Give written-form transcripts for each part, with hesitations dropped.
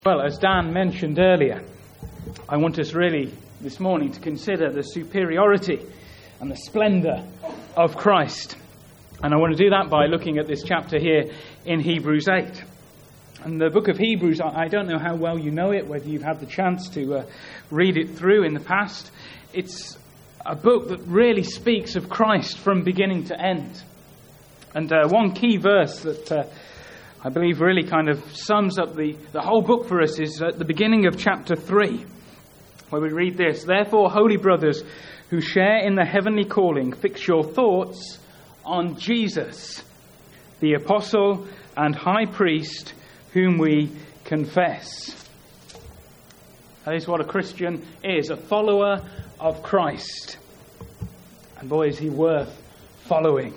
Well, as Dan mentioned earlier, I want us really this morning to consider the superiority and the splendour of Christ. And I want to do that by looking at this chapter here in Hebrews 8. And the book of Hebrews, I don't know how well you know it, whether you've had the chance to read it through in the past. It's a book that really speaks of Christ from beginning to end. And one key verse that I believe really kind of sums up the whole book for us is at the beginning of chapter 3, where we read this: "Therefore, holy brothers who share in the heavenly calling, fix your thoughts on Jesus, the apostle and high priest, whom we confess." That is what a Christian is, a follower of Christ. And boy, is he worth following.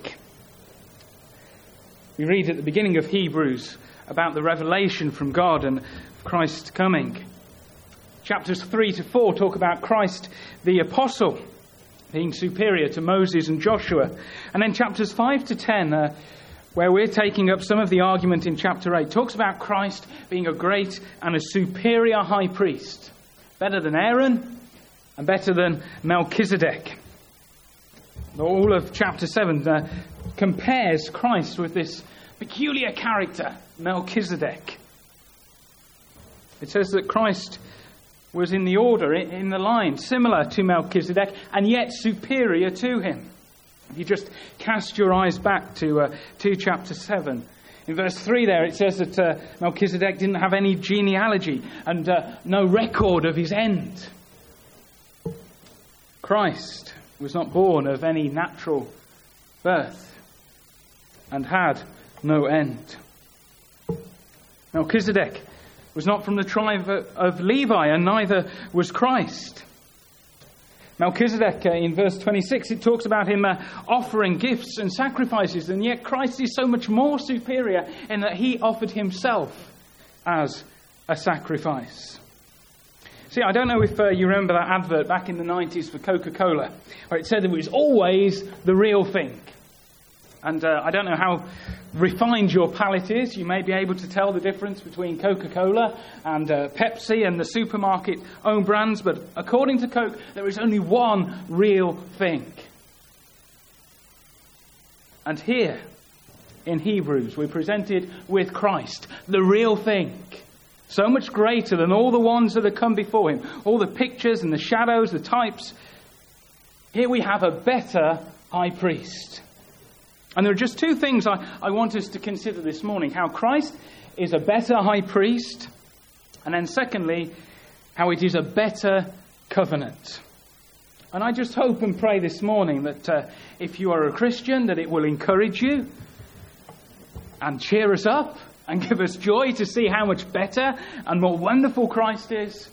We read at the beginning of Hebrews about the revelation from God and Christ's coming. Chapters 3 to 4 talk about Christ the apostle being superior to Moses and Joshua. And then chapters 5 to 10, where we're taking up some of the argument in chapter 8, talks about Christ being a great and a superior high priest, better than Aaron and better than Melchizedek. All of chapter 7 compares Christ with this peculiar character, Melchizedek. It says that Christ was in the order, in the line, similar to Melchizedek, and yet superior to him. If you just cast your eyes back to chapter 7, in verse 3 there, it says that Melchizedek didn't have any genealogy and no record of his end. Christ was not born of any natural birth and had no end. Melchizedek was not from the tribe of Levi, and neither was Christ. Melchizedek, in verse 26, it talks about him offering gifts and sacrifices, and yet Christ is so much more superior in that he offered himself as a sacrifice. See, I don't know if you remember that advert back in the 90s for Coca-Cola, where it said it was always the real thing. And I don't know how refined your palate is. You may be able to tell the difference between Coca-Cola and Pepsi and the supermarket own brands, but according to Coke, there is only one real thing. And here in Hebrews, we're presented with Christ, the real thing. So much greater than all the ones that have come before him. All the pictures and the shadows, the types. Here we have a better high priest. And there are just two things I want us to consider this morning. How Christ is a better high priest. And then secondly, how it is a better covenant. And I just hope and pray this morning that if you are a Christian, that it will encourage you and cheer us up and give us joy to see how much better and more wonderful Christ is.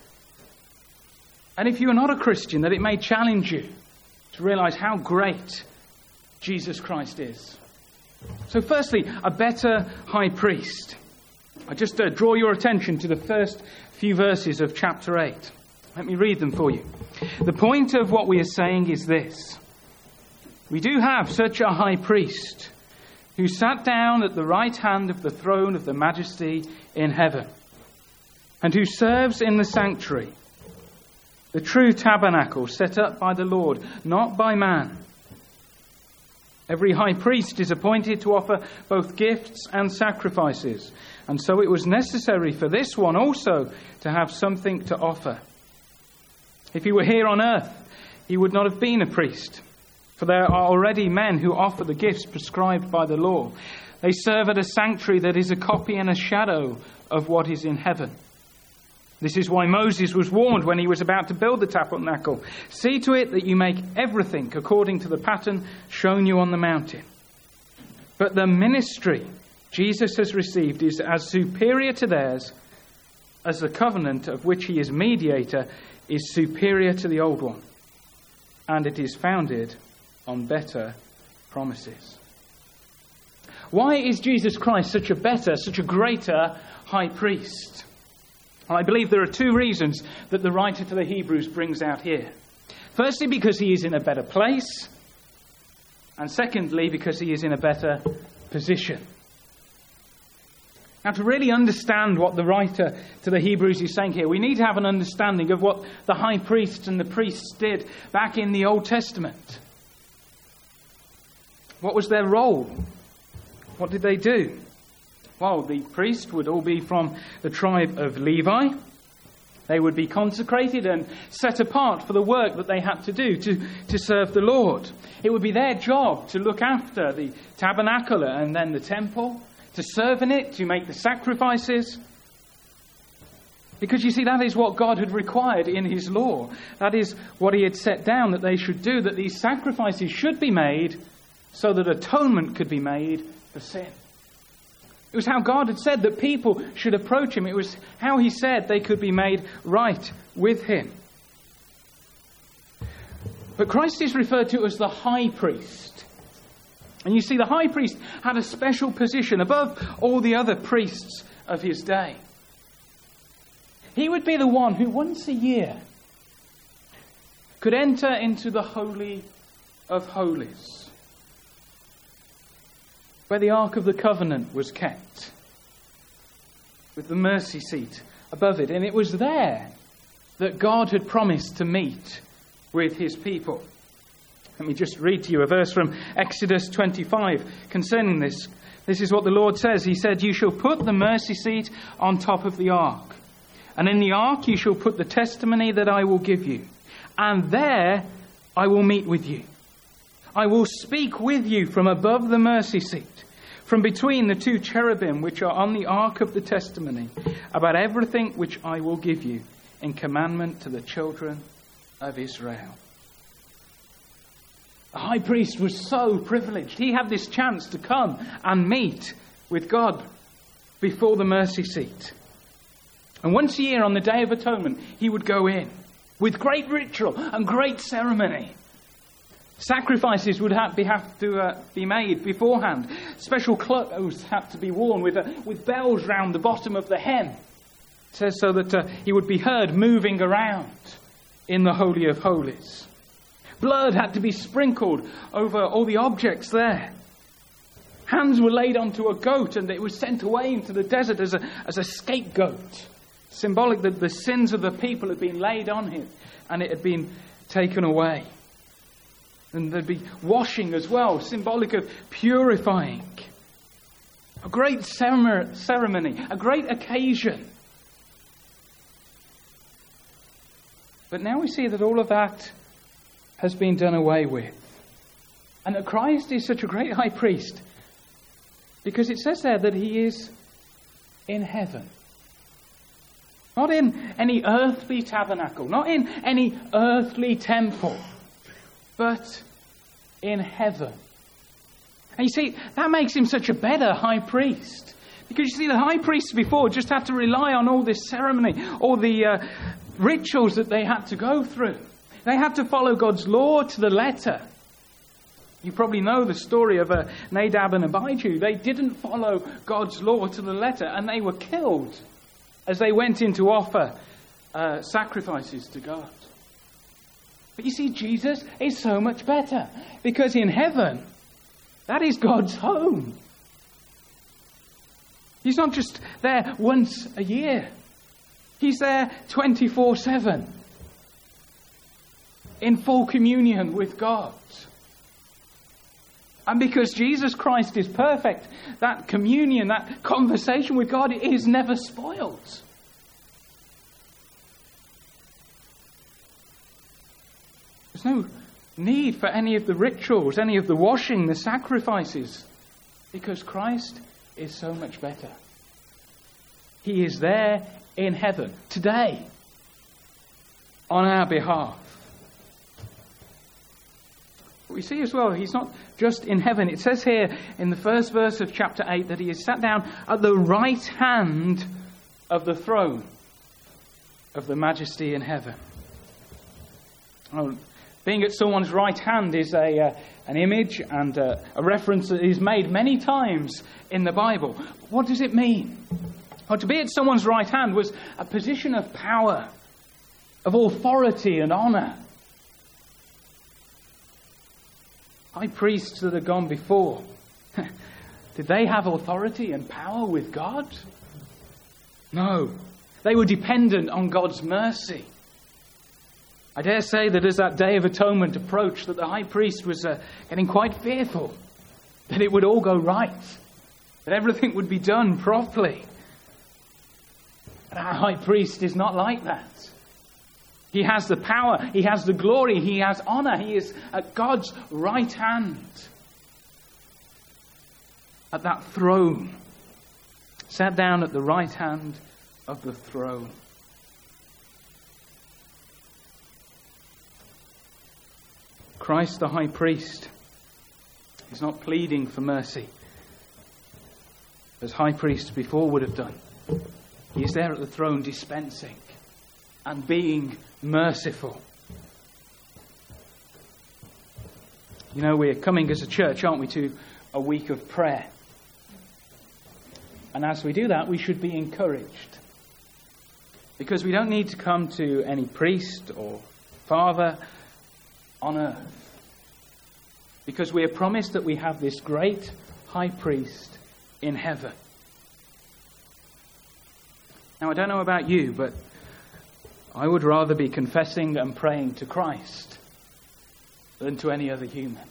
And if you are not a Christian, that it may challenge you to realize how great Jesus Christ is. So firstly, a better high priest. I just draw your attention to the first few verses of chapter 8. Let me read them for you. The point of what we are saying is this: we do have such a high priest who sat down at the right hand of the throne of the majesty in heaven, and who serves in the sanctuary, the true tabernacle set up by the Lord, not by man. Every high priest is appointed to offer both gifts and sacrifices, and so it was necessary for this one also to have something to offer. If he were here on earth, he would not have been a priest, for there are already men who offer the gifts prescribed by the law. They serve at a sanctuary that is a copy and a shadow of what is in heaven. This is why Moses was warned when he was about to build the tabernacle. See to it that you make everything according to the pattern shown you on the mountain. But the ministry Jesus has received is as superior to theirs as the covenant of which he is mediator is superior to the old one. And it is founded on better promises. Why is Jesus Christ such a better, such a greater high priest? Well, I believe there are two reasons that the writer to the Hebrews brings out here. Firstly, because he is in a better place. And secondly, because he is in a better position. Now, to really understand what the writer to the Hebrews is saying here, we need to have an understanding of what the high priests and the priests did back in the Old Testament. What was their role? What did they do? Well, the priests would all be from the tribe of Levi. They would be consecrated and set apart for the work that they had to do to serve the Lord. It would be their job to look after the tabernacle and then the temple, to serve in it, to make the sacrifices. Because you see, that is what God had required in his law. That is what he had set down that they should do, that these sacrifices should be made so that atonement could be made for sin. It was how God had said that people should approach him. It was how he said they could be made right with him. But Christ is referred to as the high priest. And you see, the high priest had a special position above all the other priests of his day. He would be the one who once a year could enter into the Holy of Holies, where the Ark of the Covenant was kept, with the mercy seat above it. And it was there that God had promised to meet with his people. Let me just read to you a verse from Exodus 25 concerning this. This is what the Lord says. He said, "You shall put the mercy seat on top of the ark, and in the ark you shall put the testimony that I will give you. And there I will meet with you. I will speak with you from above the mercy seat, from between the two cherubim which are on the ark of the testimony, about everything which I will give you in commandment to the children of Israel." The high priest was so privileged. He had this chance to come and meet with God before the mercy seat. And once a year on the Day of Atonement, he would go in with great ritual and great ceremony. Sacrifices would have to be made beforehand. Special clothes had to be worn with bells round the bottom of the hem. It says so that he would be heard moving around in the Holy of Holies. Blood had to be sprinkled over all the objects there. Hands were laid onto a goat and it was sent away into the desert as a scapegoat. Symbolic that the sins of the people had been laid on him and it had been taken away. And there'd be washing as well, symbolic of purifying. A great ceremony, a great occasion. But now we see that all of that has been done away with. And that Christ is such a great high priest because it says there that he is in heaven. Not in any earthly tabernacle, not in any earthly temple, but in heaven. And you see, that makes him such a better high priest. Because you see, the high priests before just had to rely on all this ceremony, all the rituals that they had to go through. They had to follow God's law to the letter. You probably know the story of Nadab and Abihu. They didn't follow God's law to the letter, and they were killed as they went in to offer sacrifices to God. But you see, Jesus is so much better, because in heaven, that is God's home. He's not just there once a year. He's there 24/7. In full communion with God. And because Jesus Christ is perfect, that communion, that conversation with God is never spoiled. There's no need for any of the rituals, any of the washing, the sacrifices, because Christ is so much better. He is there in heaven today on our behalf. But we see as well, he's not just in heaven. It says here in the first verse of chapter 8 that he is sat down at the right hand of the throne of the majesty in heaven. Oh, being at someone's right hand is an image and a reference that is made many times in the Bible. What does it mean? Well, to be at someone's right hand was a position of power, of authority and honour. High priests that had gone before, did they have authority and power with God? No, they were dependent on God's mercy. I dare say that as that Day of Atonement approached, that the high priest was getting quite fearful that it would all go right, that everything would be done properly. But our high priest is not like that. He has the power, he has the glory, he has honor, he is at God's right hand, at that throne, sat down at the right hand of the throne. Christ the high priest is not pleading for mercy as high priests before would have done. He is there at the throne dispensing and being merciful. You know, we're coming as a church, aren't we, to a week of prayer. And as we do that, we should be encouraged. Because we don't need to come to any priest or father on earth. Because we are promised that we have this great high priest in heaven. Now, I don't know about you, but I would rather be confessing and praying to Christ than to any other human.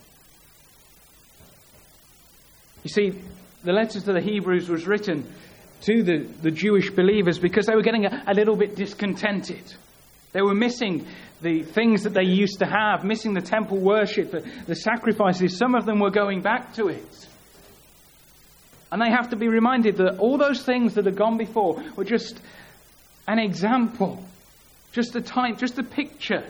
You see, the letter to the Hebrews was written to the Jewish believers because they were getting a little bit discontented. They were missing the things that they used to have, missing the temple worship, the sacrifices. Some of them were going back to it. And they have to be reminded that all those things that had gone before were just an example, just a type, just a picture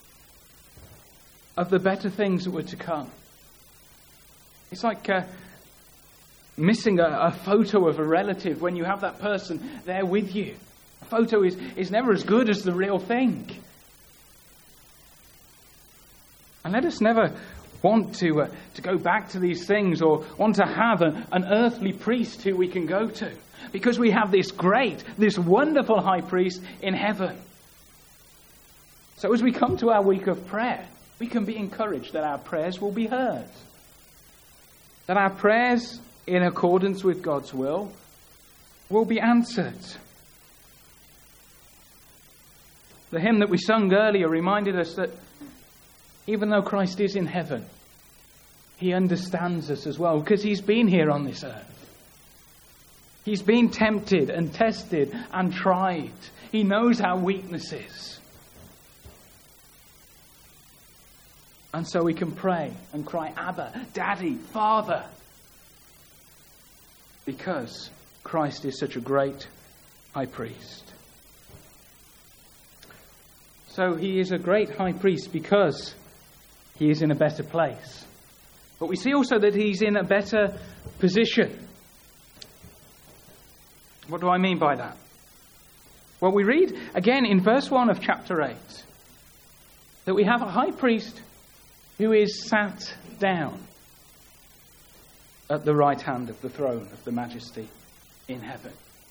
of the better things that were to come. It's like missing a photo of a relative when you have that person there with you. A photo is never as good as the real thing. And let us never want to go back to these things or want to have an earthly priest who we can go to. Because we have this great, this wonderful high priest in heaven. So as we come to our week of prayer, we can be encouraged that our prayers will be heard. That our prayers, in accordance with God's will be answered. The hymn that we sung earlier reminded us that even though Christ is in heaven, he understands us as well, because he's been here on this earth. He's been tempted and tested and tried. He knows our weaknesses. And so we can pray and cry, Abba, Daddy, Father, because Christ is such a great high priest. So he is a great high priest because he is in a better place. But we see also that he's in a better position. What do I mean by that? Well, we read again in verse 1 of chapter 8 that we have a high priest who is sat down at the right hand of the throne of the Majesty in heaven.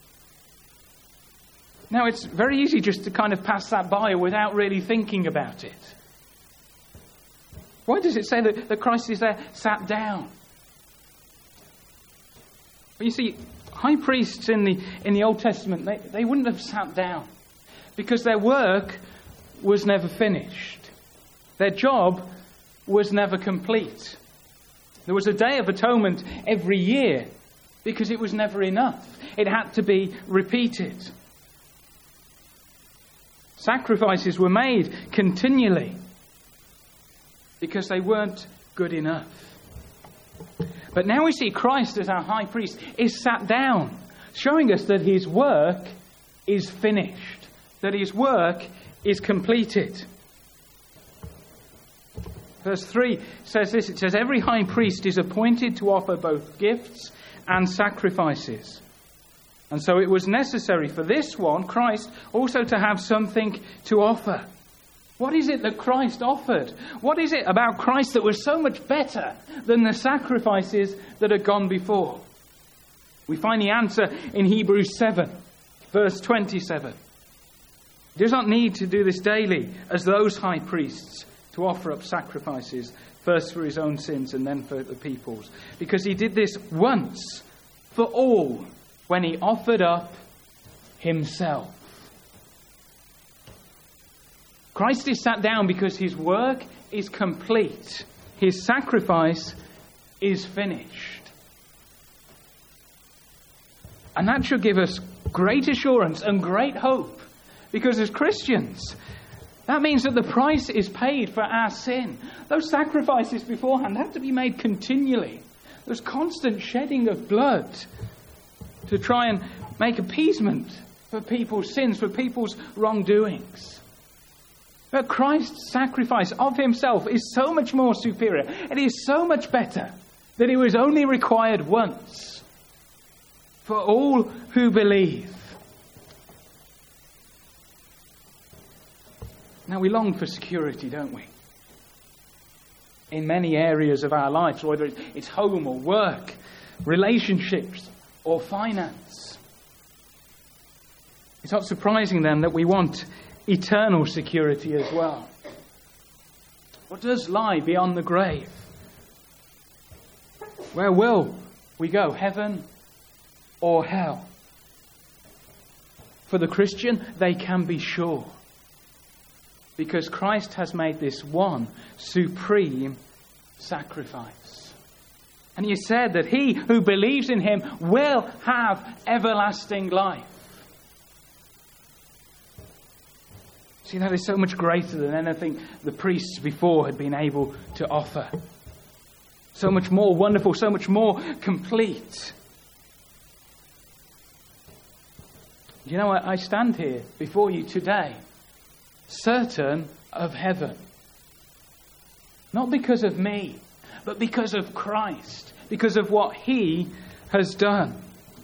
Now, it's very easy just to kind of pass that by without really thinking about it. Why does it say that Christ is there sat down? Well, you see, high priests in the Old Testament, they wouldn't have sat down because their work was never finished. Their job was never complete. There was a Day of Atonement every year because it was never enough. It had to be repeated. Sacrifices were made continually because they weren't good enough. But now we see Christ as our high priest is sat down, showing us that his work is finished, that his work is completed. Verse 3 says this, it says, every high priest is appointed to offer both gifts and sacrifices. And so it was necessary for this one, Christ, also to have something to offer. What is it that Christ offered? What is it about Christ that was so much better than the sacrifices that had gone before? We find the answer in Hebrews 7, verse 27. He does not need to do this daily as those high priests to offer up sacrifices, first for his own sins and then for the people's. Because he did this once for all when he offered up himself. Christ is sat down because his work is complete. His sacrifice is finished. And that should give us great assurance and great hope. Because as Christians, that means that the price is paid for our sin. Those sacrifices beforehand have to be made continually. There's constant shedding of blood to try and make appeasement for people's sins, for people's wrongdoings. But Christ's sacrifice of himself is so much more superior. It is so much better that it was only required once for all who believe. Now, we long for security, don't we? In many areas of our lives, whether it's home or work, relationships or finance. It's not surprising then that we want eternal security as well. What does lie beyond the grave? Where will we go? Heaven or hell? For the Christian, they can be sure. Because Christ has made this one supreme sacrifice. And he said that he who believes in him will have everlasting life. See, that is so much greater than anything the priests before had been able to offer. So much more wonderful, so much more complete. You know, I stand here before you today, certain of heaven. Not because of me, but because of Christ, because of what he has done.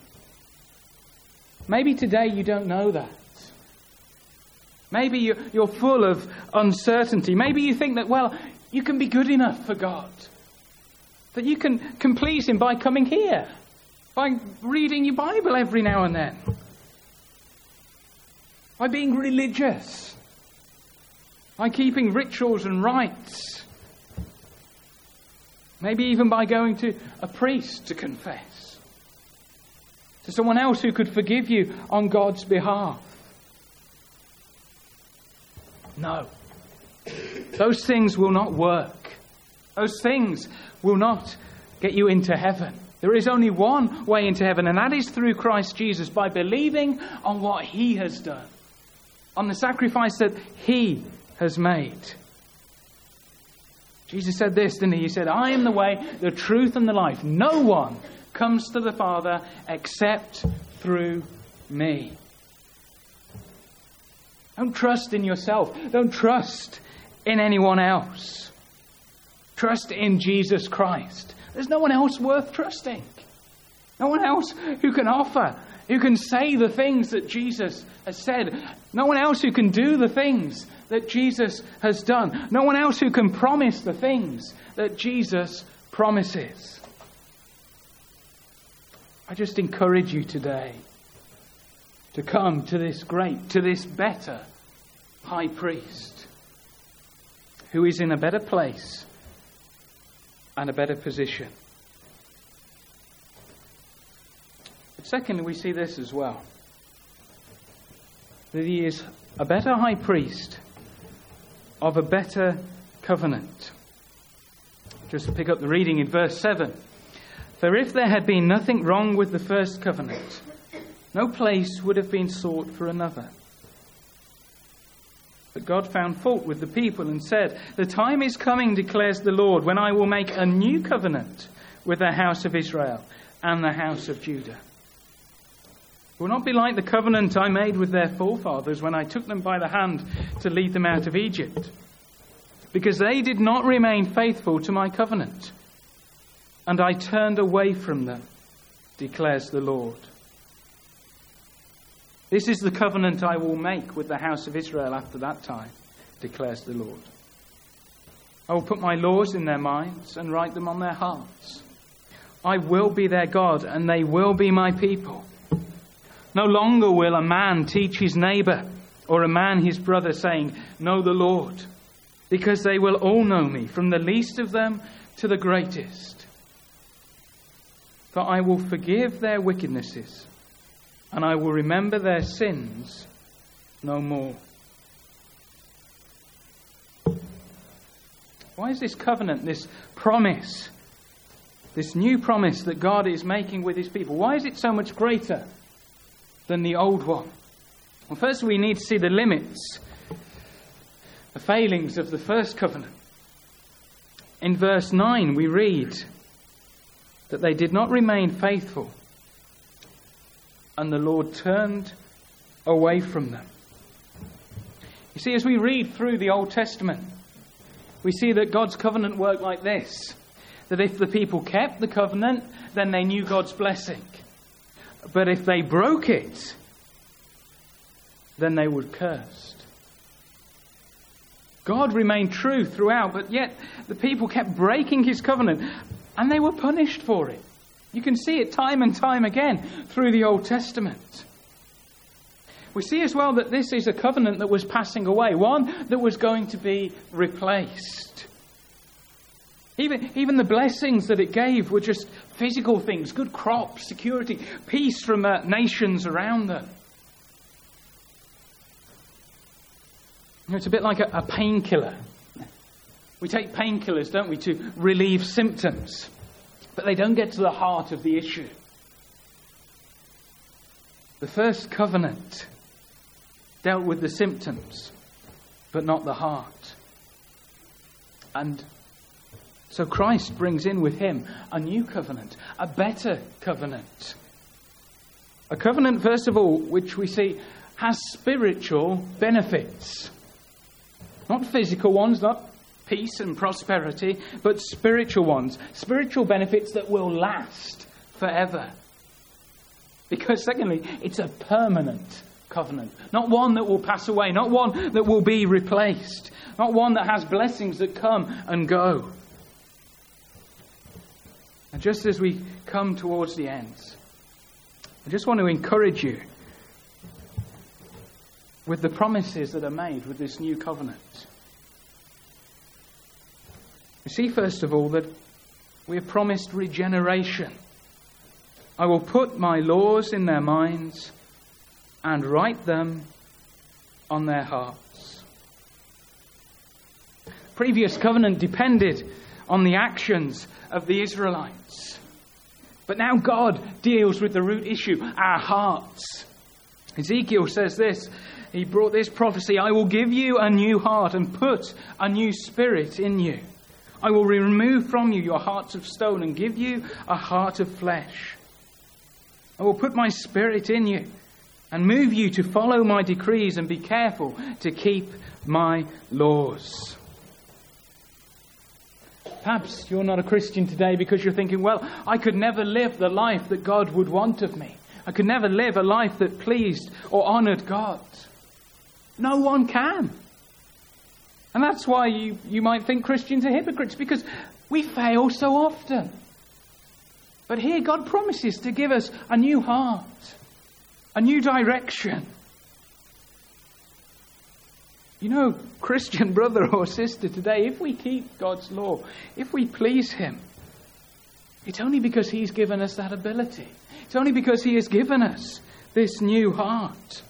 Maybe today you don't know that. Maybe you're full of uncertainty. Maybe you think that, well, you can be good enough for God. That you can please him by coming here, by reading your Bible every now and then, by being religious, by keeping rituals and rites, maybe even by going to a priest to confess, to someone else who could forgive you on God's behalf. No. Those things will not work. Those things will not get you into heaven. There is only one way into heaven, and that is through Christ Jesus, by believing on what he has done, on the sacrifice that he has made. Jesus said this, didn't he? He said, I am the way, the truth, and the life. No one comes to the Father except through me. Don't trust in yourself. Don't trust in anyone else. Trust in Jesus Christ. There's no one else worth trusting. No one else who can offer, who can say the things that Jesus has said. No one else who can do the things that Jesus has done. No one else who can promise the things that Jesus promises. I just encourage you today to come to this great, to this better high priest who is in a better place and a better position. But secondly, we see this as well, that he is a better high priest of a better covenant. Just to pick up the reading in verse 7. For if there had been nothing wrong with the first covenant, no place would have been sought for another. But God found fault with the people and said, the time is coming, declares the Lord, when I will make a new covenant with the house of Israel and the house of Judah. It will not be like the covenant I made with their forefathers when I took them by the hand to lead them out of Egypt, because they did not remain faithful to my covenant, and I turned away from them, declares the Lord. This is the covenant I will make with the house of Israel after that time, declares the Lord. I will put my laws in their minds and write them on their hearts. I will be their God, and they will be my people. No longer will a man teach his neighbor or a man his brother, saying, know the Lord, because they will all know me, from the least of them to the greatest. For I will forgive their wickednesses and I will remember their sins no more. Why is this covenant, this promise, this new promise that God is making with his people, why is it so much greater than the old one? Well, first we need to see the limits, the failings of the first covenant. In verse 9 we read that they did not remain faithful, and the Lord turned away from them. You see, as we read through the Old Testament, we see that God's covenant worked like this. That if the people kept the covenant, then they knew God's blessing. But if they broke it, then they were cursed. God remained true throughout, but yet the people kept breaking his covenant, and they were punished for it. You can see it time and time again through the Old Testament. We see as well that this is a covenant that was passing away, one that was going to be replaced. Even the blessings that it gave were just physical things, good crops, security, peace from nations around them. You know, it's a bit like a painkiller. We take painkillers, don't we, to relieve symptoms, but they don't get to the heart of the issue. The first covenant dealt with the symptoms, but not the heart. And so Christ brings in with him a new covenant, a better covenant. A covenant, first of all, which we see has spiritual benefits. Not physical ones, not peace and prosperity, but spiritual ones. Spiritual benefits that will last forever. Because secondly, it's a permanent covenant. Not one that will pass away. Not one that will be replaced. Not one that has blessings that come and go. And just as we come towards the end, I just want to encourage you with the promises that are made with this new covenant. You see, first of all, that we are promised regeneration. I will put my laws in their minds and write them on their hearts. Previous covenant depended on the actions of the Israelites. But now God deals with the root issue, our hearts. Ezekiel says this, he brought this prophecy, I will give you a new heart and put a new spirit in you. I will remove from you your hearts of stone and give you a heart of flesh. I will put my spirit in you and move you to follow my decrees and be careful to keep my laws. Perhaps you're not a Christian today because you're thinking, well, I could never live the life that God would want of me. I could never live a life that pleased or honoured God. No one can. And that's why you might think Christians are hypocrites, because we fail so often. But here God promises to give us a new heart, a new direction. You know, Christian brother or sister today, if we keep God's law, if we please him, it's only because he's given us that ability. It's only because he has given us this new heart.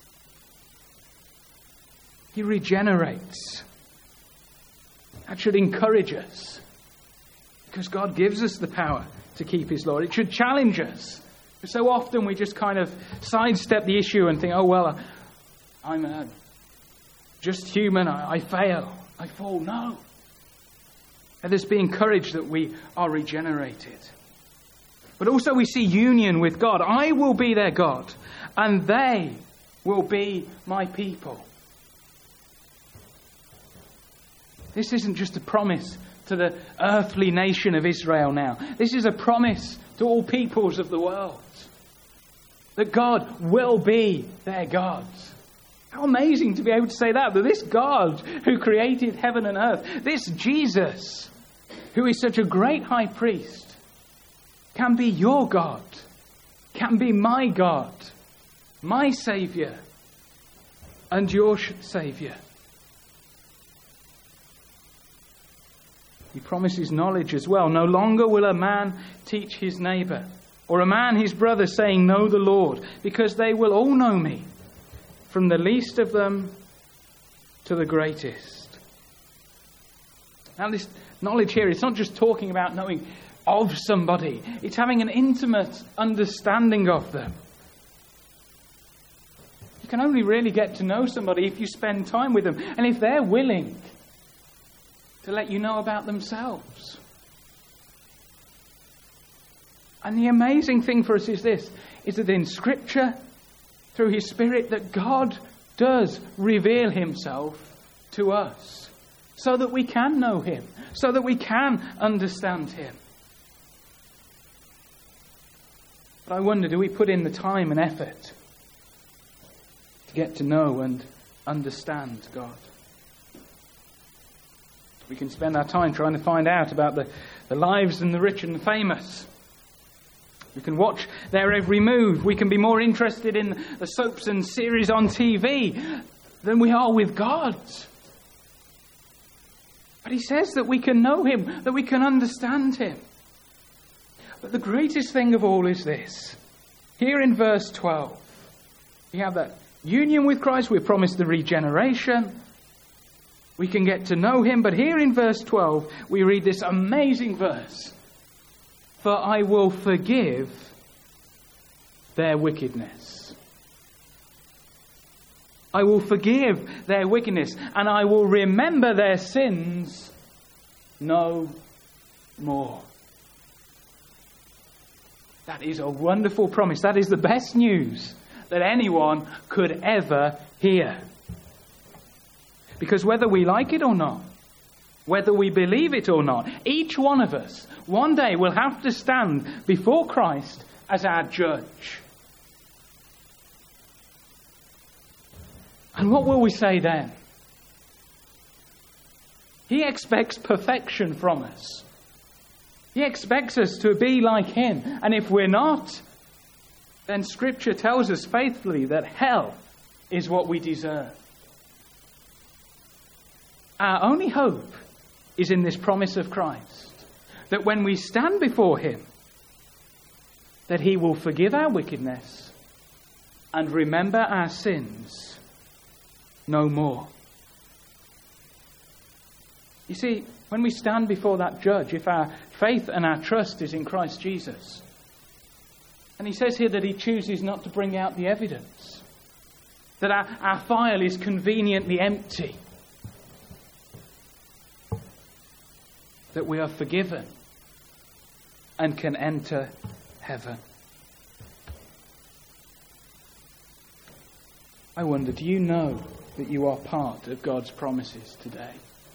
He regenerates. That should encourage us, because God gives us the power to keep his law. It should challenge us. So often we just kind of sidestep the issue and think, oh, well, I'm just human. I fail. I fall. No. Let us be encouraged that we are regenerated. But also we see union with God. I will be their God, and they will be my people. This isn't just a promise to the earthly nation of Israel now. This is a promise to all peoples of the world. That God will be their God. How amazing to be able to say that this God who created heaven and earth, this Jesus, who is such a great high priest, can be your God, can be my God, my Saviour, and your Saviour. He promises knowledge as well. No longer will a man teach his neighbour, Or a man his brother saying, know the Lord, because they will all know me, from the least of them to the greatest. Now this knowledge here, it's not just talking about knowing of somebody. It's having an intimate understanding of them. You can only really get to know somebody if you spend time with them, and if they're willing to let you know about themselves. And the amazing thing for us is this, is that in Scripture, through His Spirit, that God does reveal Himself to us so that we can know Him, so that we can understand Him. But I wonder, do we put in the time and effort to get to know and understand God? We can spend our time trying to find out about the lives and the rich and the famous. We can watch their every move. We can be more interested in the soaps and series on TV than we are with God. But He says that we can know Him, that we can understand Him. But the greatest thing of all is this. Here in verse 12, we have that union with Christ. We're promised the regeneration. We can get to know Him. But here in verse 12, we read this amazing verse. For I will forgive their wickedness. I will forgive their wickedness, and I will remember their sins no more. That is a wonderful promise. That is the best news that anyone could ever hear. Because whether we like it or not, whether we believe it or not, each one of us one day will have to stand before Christ as our judge. And what will we say then? He expects perfection from us. He expects us to be like Him. And if we're not, then Scripture tells us faithfully that hell is what we deserve. Our only hope is in this promise of Christ, that when we stand before Him, that He will forgive our wickedness and remember our sins no more. You see, when we stand before that judge, if our faith and our trust is in Christ Jesus, and He says here that He chooses not to bring out the evidence, that our file is conveniently empty, that we are forgiven and can enter heaven. I wonder, do you know that you are part of God's promises today?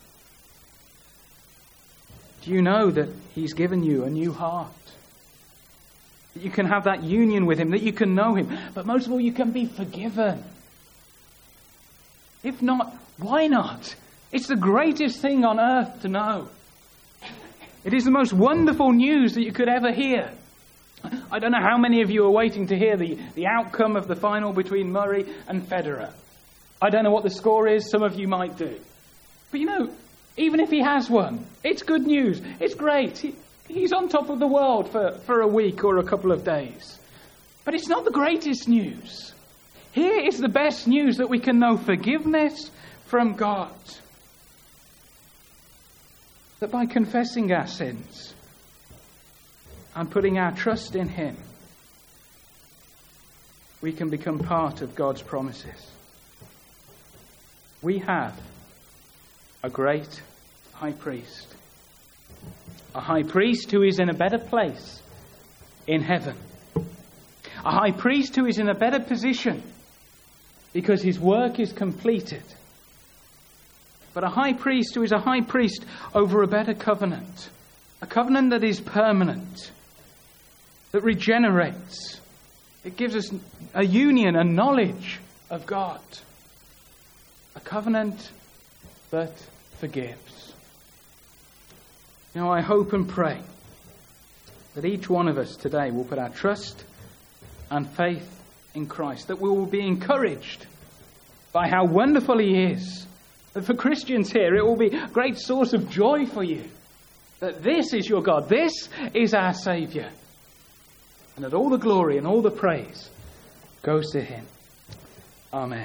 Do you know that He's given you a new heart? That you can have that union with Him, that you can know Him, but most of all, you can be forgiven. If not, why not? It's the greatest thing on earth to know. It is the most wonderful news that you could ever hear. I don't know how many of you are waiting to hear the outcome of the final between Murray and Federer. I don't know what the score is. Some of you might do. But you know, even if he has won, it's good news. It's great. He's on top of the world for a week or a couple of days. But it's not the greatest news. Here is the best news, that we can know forgiveness from God. That by confessing our sins and putting our trust in Him, we can become part of God's promises. We have a great high priest. A high priest who is in a better place in heaven. A high priest who is in a better position because his work is completed. But a high priest who is a high priest over a better covenant. A covenant that is permanent. That regenerates. It gives us a union, a knowledge of God. A covenant that forgives. Now I hope and pray that each one of us today will put our trust and faith in Christ. That we will be encouraged by how wonderful He is. That for Christians here, it will be a great source of joy for you. That this is your God. This is our Saviour. and that all the glory and all the praise goes to him. Amen.